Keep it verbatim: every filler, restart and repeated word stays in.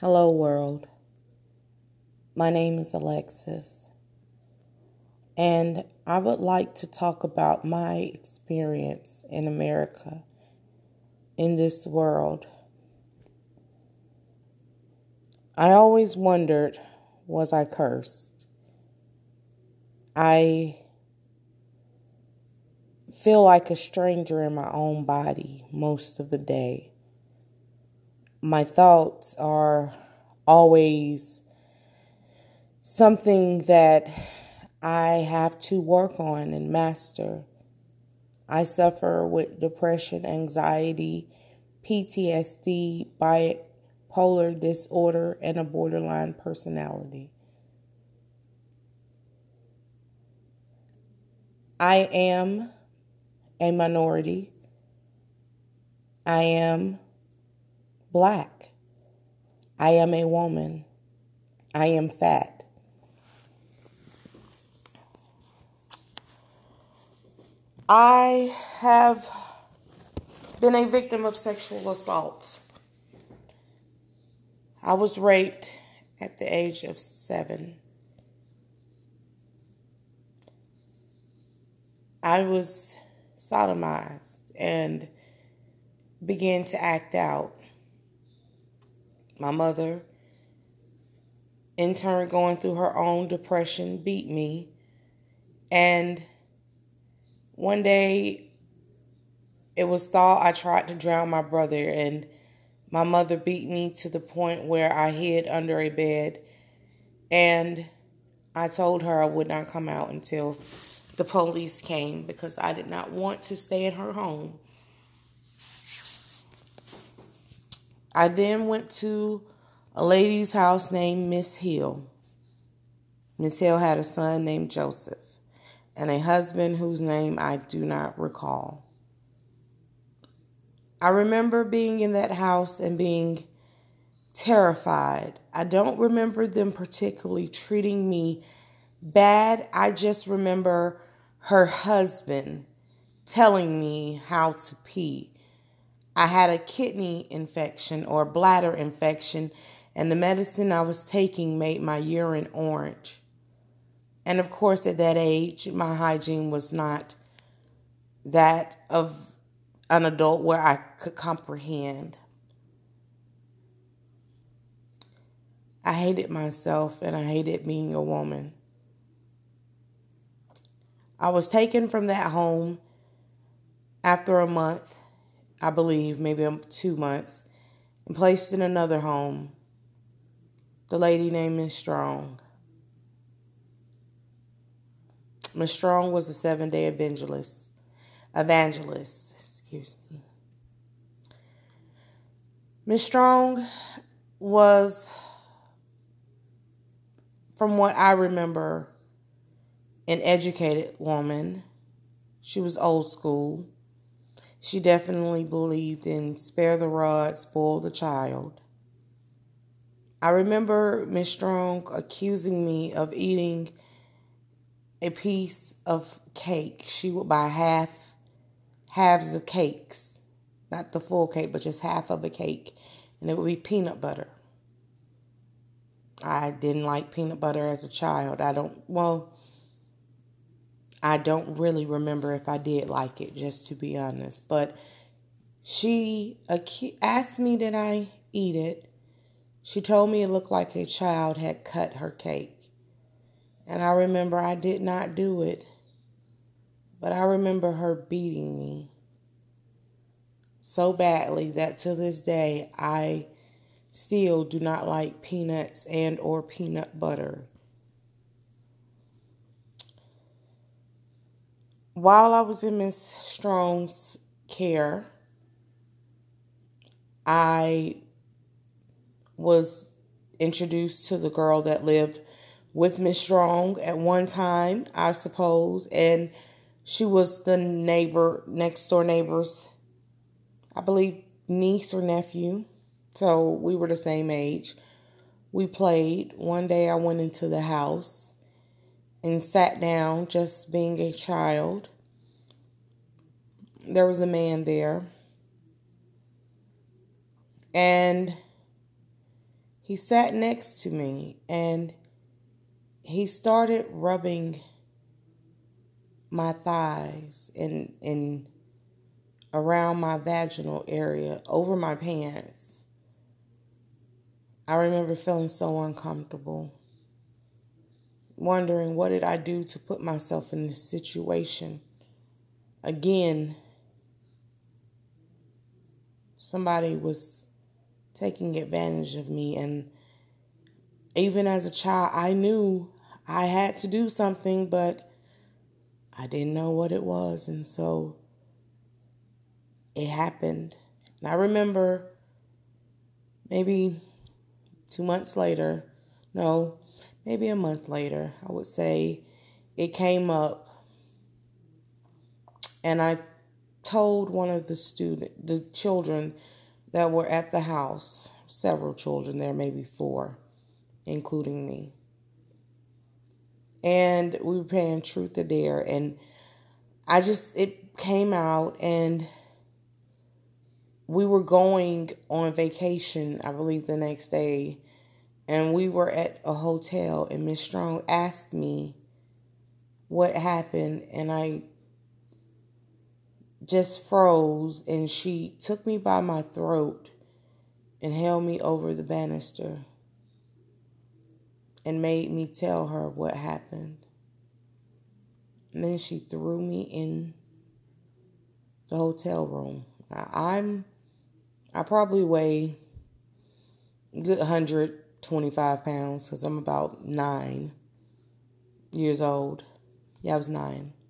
Hello, world. My name is Alexis, and I would like to talk about my experience in America, in this world. I always wondered, was I cursed? I feel like a stranger in my own body most of the day. My thoughts are always something that I have to work on and master. I suffer with depression, anxiety, P T S D, bipolar disorder, and a borderline personality. I am a minority. I am Black. I am a woman. I am fat. I have been a victim of sexual assault. I was raped at the age of seven. I was sodomized and began to act out. My mother, in turn going through her own depression, beat me. And one day, it was thought I tried to drown my brother, and my mother beat me to the point where I hid under a bed, and I told her I would not come out until the police came because I did not want to stay in her home. I then went to a lady's house named Miss Hill. Miss Hill had a son named Joseph and a husband whose name I do not recall. I remember being in that house and being terrified. I don't remember them particularly treating me bad. I just remember her husband telling me how to pee. I had a kidney infection or bladder infection, and the medicine I was taking made my urine orange. And of course, at that age, my hygiene was not that of an adult where I could comprehend. I hated myself and I hated being a woman. I was taken from that home after a month, I believe, maybe two months, and placed in another home. The lady named Miss Strong. Miss Strong was a seven-day evangelist. Evangelist, excuse me. Miss Strong was, from what I remember, an educated woman. She was old school. She definitely believed in spare the rod, spoil the child. I remember Miss Strong accusing me of eating a piece of cake. She would buy half, halves of cakes. Not the full cake, but just half of a cake. And it would be peanut butter. I didn't like peanut butter as a child. I don't, well, I don't really remember if I did like it, just to be honest. But she acu- asked me did I eat it. She told me it looked like a child had cut her cake. And I remember I did not do it. But I remember her beating me so badly that to this day I still do not like peanuts and or peanut butter. While I was in Miss Strong's care, I was introduced to the girl that lived with Miss Strong at one time, I suppose, and she was the neighbor, next door neighbor's, I believe, niece or nephew. So we were the same age. We played. One day I went into the house and sat down just being a child. There was a man there. And he sat next to me and he started rubbing my thighs and, and around my vaginal area, over my pants. I remember feeling so uncomfortable, wondering what did I do to put myself in this situation. Again, somebody was taking advantage of me, and even as a child, I knew I had to do something, but I didn't know what it was, and so it happened. And I remember maybe two months later, no, maybe a month later, I would say, it came up, and I told one of the student, the children that were at the house, several children there, maybe four, including me. And we were playing truth or dare, and I just, it came out, and we were going on vacation, I believe, the next day, and we were at a hotel, and Miss Strong asked me what happened, and I just froze, and she took me by my throat and held me over the banister and made me tell her what happened. And then she threw me in the hotel room. Now, I'm, I probably weigh a good one hundred twenty-five pounds because I'm about nine years old. Yeah, I was nine.